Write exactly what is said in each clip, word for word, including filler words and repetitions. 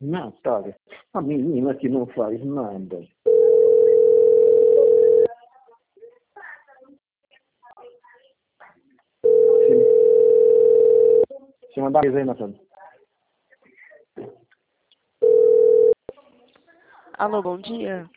Natália, a menina que não faz nada. Sim. Você mandar aí, Natália. Alô, bom dia.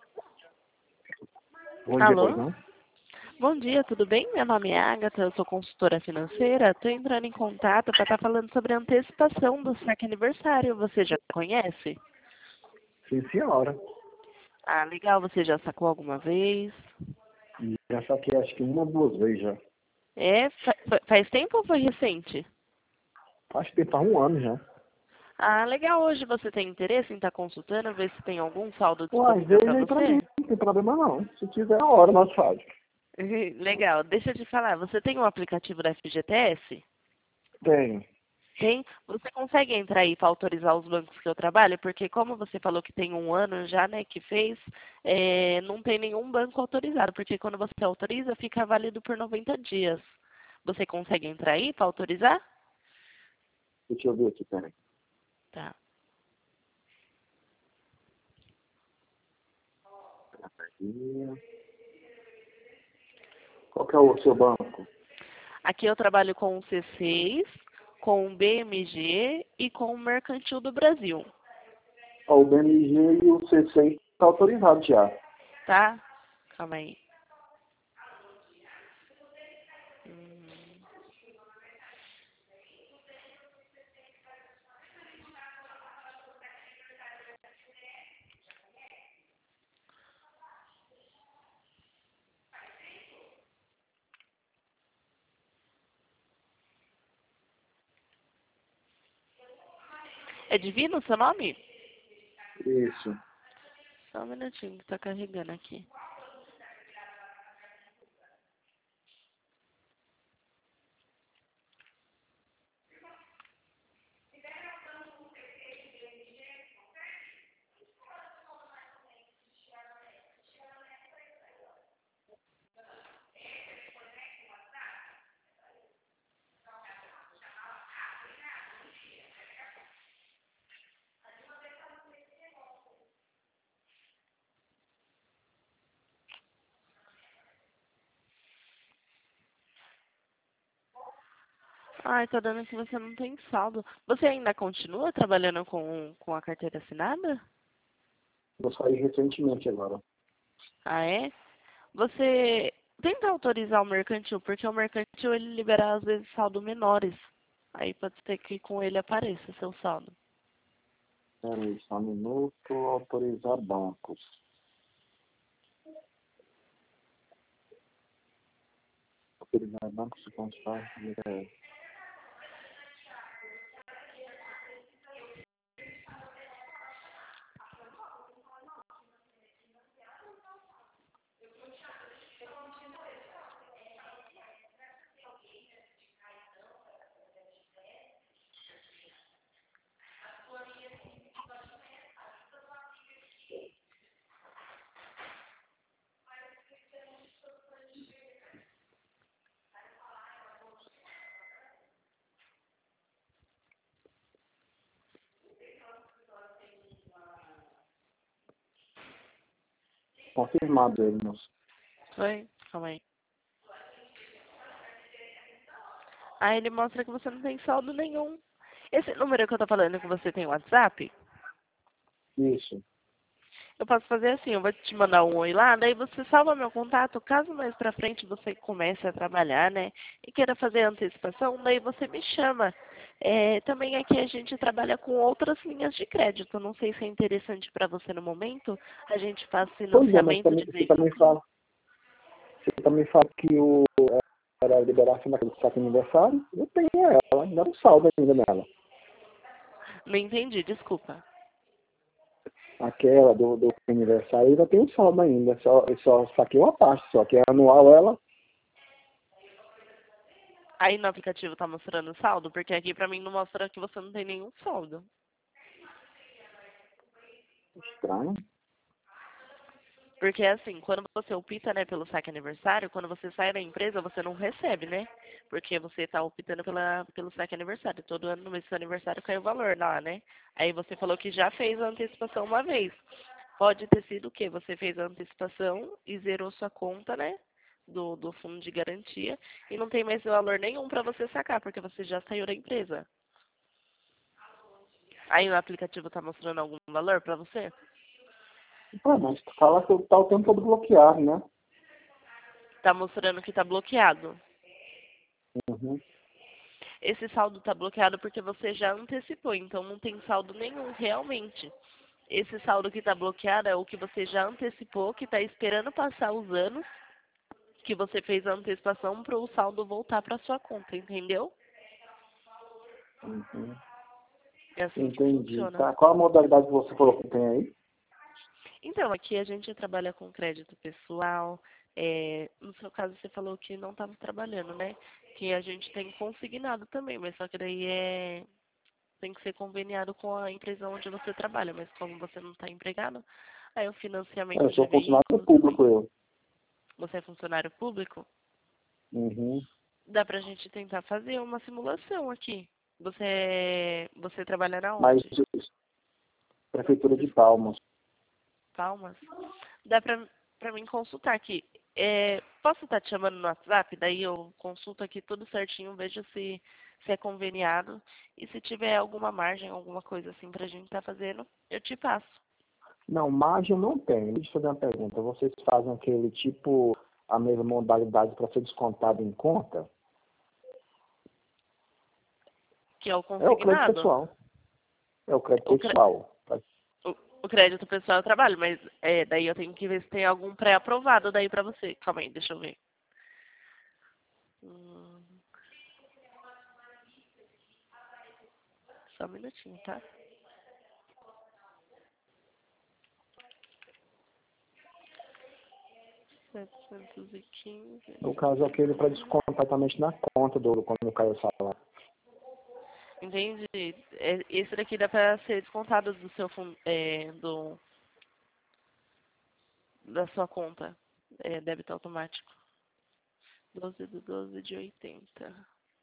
Bom dia, Alô? pois não? Bom dia, tudo bem? Meu nome é Agatha, eu sou consultora financeira. Estou entrando em contato para estar falando sobre a antecipação do saque aniversário. Você já conhece? Sim, senhora. Ah, legal. Você já sacou alguma vez? Já saquei acho que uma ou duas vezes já. É? Fa- fa- faz tempo ou foi recente? Acho que tem para um ano já. Ah, legal. Hoje você tem interesse em estar consultando, ver se tem algum saldo Uai, disponível para veja aí pra mim, você? não tem problema não. Se tiver a hora, nós faz. Legal. Deixa eu te falar. Você tem o aplicativo da F G T S? Tem. Tem. Você consegue entrar aí para autorizar os bancos que eu trabalho? Porque como você falou que tem um ano já, né, que fez, é, não tem nenhum banco autorizado, porque quando você autoriza, fica válido por noventa dias. Você consegue entrar aí para autorizar? Deixa eu ver aqui, peraí. Tá. Qual que é o seu banco? Aqui eu trabalho com o C seis, com o B M G e com o Mercantil do Brasil, Ó, o B M G e o C seis está autorizado já. tá? Calma aí. Hum. É Divino o seu nome? Isso. Só um minutinho que tá carregando aqui. Ai, tá dando que você não tem saldo. Você ainda continua trabalhando com, com a carteira assinada? Eu saí recentemente agora. Ah, é? Você tenta autorizar o mercantil, porque o mercantil ele libera às vezes saldo menores. Aí pode ser que com ele apareça seu saldo. Peraí, só um minuto. Autorizar bancos. Autorizar bancos se constar. É. Confirmado ele, moço. Foi? Calma aí. Aí ele mostra que você não tem saldo nenhum. Esse número que eu tô falando que você tem WhatsApp? Isso. Eu posso fazer assim, eu vou te mandar um oi lá, daí você salva meu contato, caso mais pra frente você comece a trabalhar, né, e queira fazer antecipação, daí você me chama. É, também aqui a gente trabalha com outras linhas de crédito, não sei se é interessante para você no momento, a gente faz Pois é, mas financiamento também, de você também veículos. fala, você também fala que o era a liberação daquele saque aniversário. Eu tenho ela, ainda um saldo ainda nela. Não entendi, desculpa. Aquela do, do aniversário ainda tem um saldo ainda. Só, eu só saquei uma parte, só que é anual ela. Aí no aplicativo tá mostrando saldo, porque aqui pra mim não mostra que você não tem nenhum saldo. Estranho. Porque assim, quando você opta, né, pelo saque aniversário, quando você sai da empresa, você não recebe, né? Porque você está optando pela, pelo saque aniversário. Todo ano no mês do seu aniversário cai o valor lá, né? Aí você falou que já fez a antecipação uma vez. Pode ter sido o quê? Você fez a antecipação e zerou sua conta, né? Do, do fundo de garantia. E não tem mais valor nenhum para você sacar, porque você já saiu da empresa. Aí o aplicativo está mostrando algum valor para você? Pô, mas tu fala que tá o tempo todo bloqueado, né? Está mostrando que está bloqueado. Uhum. Esse saldo está bloqueado porque você já antecipou, então não tem saldo nenhum realmente. Esse saldo que está bloqueado é o que você já antecipou, que está esperando passar os anos que você fez a antecipação para o saldo voltar para sua conta, entendeu? Uhum. É assim que Entendi. funciona. Tá. Qual a modalidade que você falou que tem aí? Então, aqui a gente trabalha com crédito pessoal. É, no seu caso, você falou que não estava trabalhando, né? Que a gente tem consignado também, mas só que daí é tem que ser conveniado com a empresa onde você trabalha, mas como você não está empregado, aí o É, eu financiamento de sou funcionário veículos também. público, eu. Você é funcionário público? Uhum. Dá pra gente tentar fazer uma simulação aqui. Você é- você trabalha na Mas onde? Prefeitura Você de Palmas. Palmas? Dá pra, pra mim consultar aqui. É, posso estar te chamando no WhatsApp? Daí eu consulto aqui tudo certinho, vejo se, se é conveniado. E se tiver alguma margem, alguma coisa assim pra gente estar fazendo, eu te passo. Não, margem não tem. Deixa eu fazer uma pergunta. Vocês fazem aquele tipo, a mesma modalidade para ser descontado em conta? Que é o É o crédito consignado. pessoal. É o crédito O, cre- pessoal. o, o crédito pessoal eu trabalho, mas é, daí eu tenho que ver se tem algum pré-aprovado daí pra você. Calma aí, deixa eu ver. Hum, só um minutinho, tá? setecentos e quinze. No caso, aquele para descontar totalmente na conta do quando cai o salário. Entendi. É, esse daqui dá pra ser descontado do seu fundo, é, do, da sua conta. É, débito automático. doze do doze de oitenta.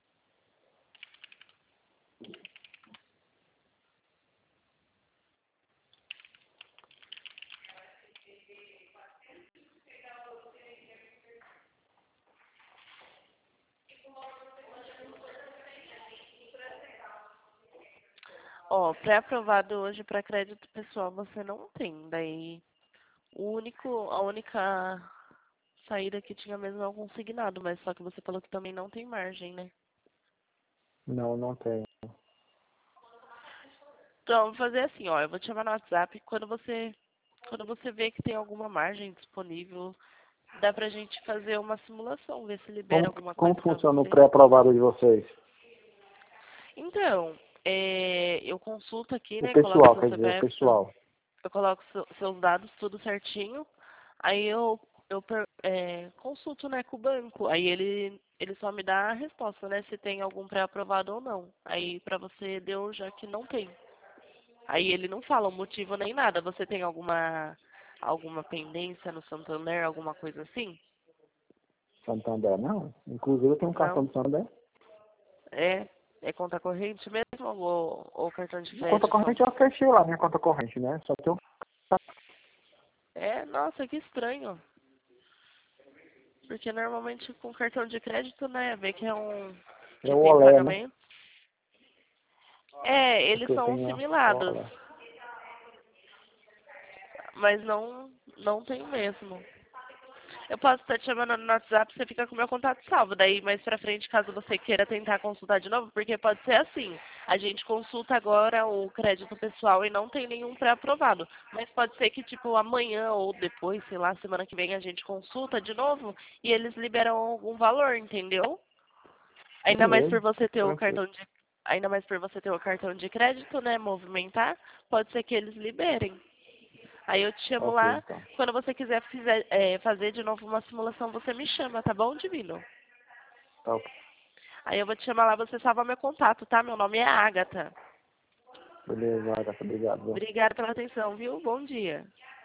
Ó, pré-aprovado hoje para crédito pessoal você não tem. Daí, o único, a única saída que tinha mesmo é o consignado, mas só que você falou que também não tem margem, né? Não, não tem. Então, vou fazer assim, ó, eu vou te chamar no WhatsApp, quando você, quando você vê que tem alguma margem disponível, dá pra gente fazer uma simulação, ver se libera Como, alguma como coisa pra funciona o você. pré-aprovado de vocês? Então, é, eu consulto aqui, O né, coloco pessoal, seu quer dizer, o C P F, seu- pessoal. eu coloco seu- seus dados tudo certinho, aí eu, eu per- é, consulto, né, com o banco, aí ele, ele só me dá a resposta, né, se tem algum pré-aprovado ou não. Aí pra você deu já que não tem. Aí ele não fala o motivo nem nada. Você tem alguma alguma pendência no Santander, alguma coisa assim? Santander, não. Inclusive, eu tenho um cartão Não? de Santander. É, é conta corrente mesmo ou, ou cartão de Conta crédito? corrente eu fechei lá, minha conta corrente, né? Só tem um É, nossa, que estranho. Porque normalmente com cartão de crédito, né, vê que é um é que o tem Olé, né? pagamento. É, eles Porque eu são tenho a similares, Olé. mas não não tem mesmo. Eu posso estar te chamando no WhatsApp, você fica com o meu contato salvo. Daí, mais pra frente, caso você queira tentar consultar de novo, porque pode ser assim. A gente consulta agora o crédito pessoal e não tem nenhum pré-aprovado. Mas pode ser que, tipo, amanhã ou depois, sei lá, semana que vem, a gente consulta de novo e eles liberam algum valor, entendeu? Ainda mais por Beleza, você ter o tranquilo. cartão de... Ainda mais por você ter o cartão de crédito, né, movimentar, pode ser que eles liberem. Aí eu te chamo Ok, lá. então. Quando você quiser fizer, é, fazer de novo uma simulação, você me chama, tá bom, Divino? Tá ok. Aí eu vou te chamar lá, você salva meu contato, tá? Meu nome é Agatha. Beleza, Agatha, obrigado. Obrigada pela atenção, viu? Bom dia.